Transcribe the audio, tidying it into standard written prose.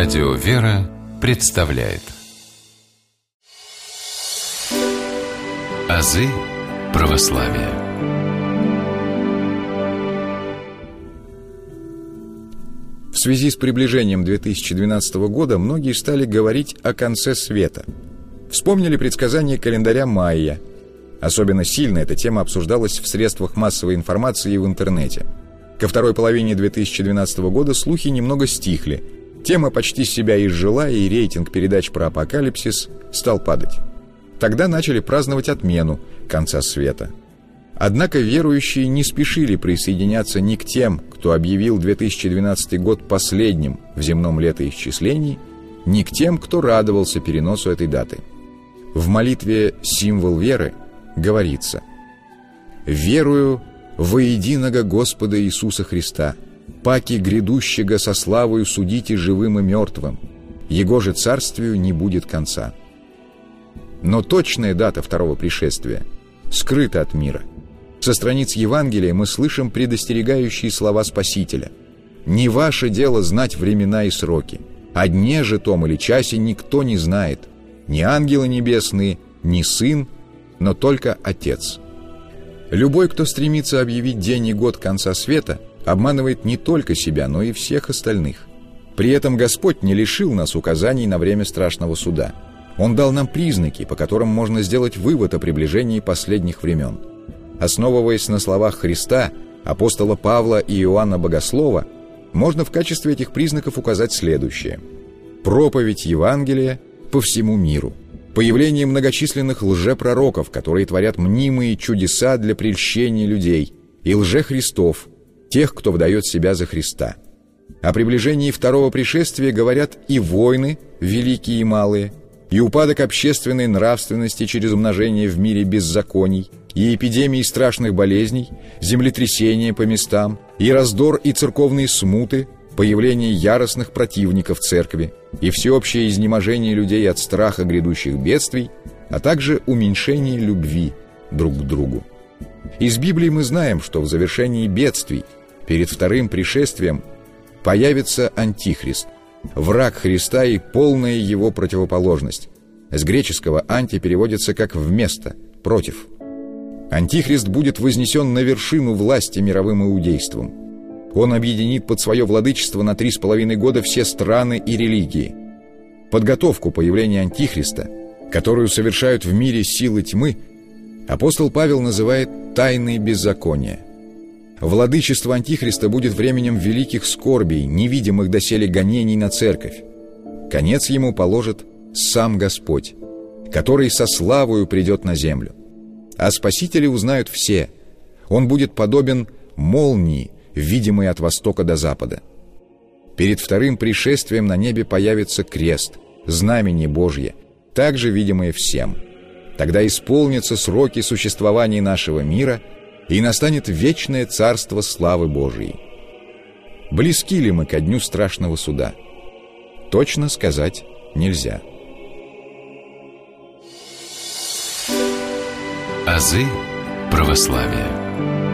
Радио «Вера» представляет азы православия. В связи с приближением 2012 года многие стали говорить о конце света. Вспомнили предсказания календаря майя. Особенно сильно эта тема обсуждалась в средствах массовой информации и в интернете. Ко второй половине 2012 года слухи немного стихли. Тема почти себя изжила, и рейтинг передач про апокалипсис стал падать. Тогда начали праздновать отмену конца света. Однако верующие не спешили присоединяться ни к тем, кто объявил 2012 год последним в земном летоисчислении, ни к тем, кто радовался переносу этой даты. В молитве «Символ веры» говорится: «Верую во единого Господа Иисуса Христа, паки грядущего со славою судите живым и мертвым, Его же царствию не будет конца». Но точная дата второго пришествия скрыта от мира. Со страниц Евангелия мы слышим предостерегающие слова Спасителя: «Не ваше дело знать времена и сроки, о дне же том или часе никто не знает, ни ангелы небесные, ни Сын, но только Отец». Любой, кто стремится объявить день и год конца света, обманывает не только себя, но и всех остальных. При этом Господь не лишил нас указаний на время страшного суда. Он дал нам признаки, по которым можно сделать вывод о приближении последних времен. Основываясь на словах Христа, апостола Павла и Иоанна Богослова, можно в качестве этих признаков указать следующее: проповедь Евангелия по всему миру, появление многочисленных лжепророков, которые творят мнимые чудеса для прельщения людей, и лжехристов, тех, кто выдает себя за Христа. О приближении второго пришествия говорят и войны, великие и малые, и упадок общественной нравственности через умножение в мире беззаконий, и эпидемии страшных болезней, землетрясения по местам, и раздор и церковные смуты, появление яростных противников церкви, и всеобщее изнеможение людей от страха грядущих бедствий, а также уменьшение любви друг к другу. Из Библии мы знаем, что в завершении бедствий, перед вторым пришествием, появится Антихрист, враг Христа и полная его противоположность. С греческого «анти» переводится как «вместо», «против». Антихрист будет вознесен на вершину власти мировым иудейством. Он объединит под свое владычество на 3,5 года все страны и религии. Подготовку появления Антихриста, которую совершают в мире силы тьмы, апостол Павел называет «тайной беззакония». Владычество Антихриста будет временем великих скорбей, невидимых доселе гонений на церковь. Конец ему положит сам Господь, который со славою придет на землю. О Спасителе узнают все. Он будет подобен молнии, видимой от востока до запада. Перед вторым пришествием на небе появится крест, знамение Божье, также видимое всем. Тогда исполнятся сроки существования нашего мира, и настанет вечное царство славы Божией. Близки ли мы ко дню страшного суда? Точно сказать нельзя. Азы православия.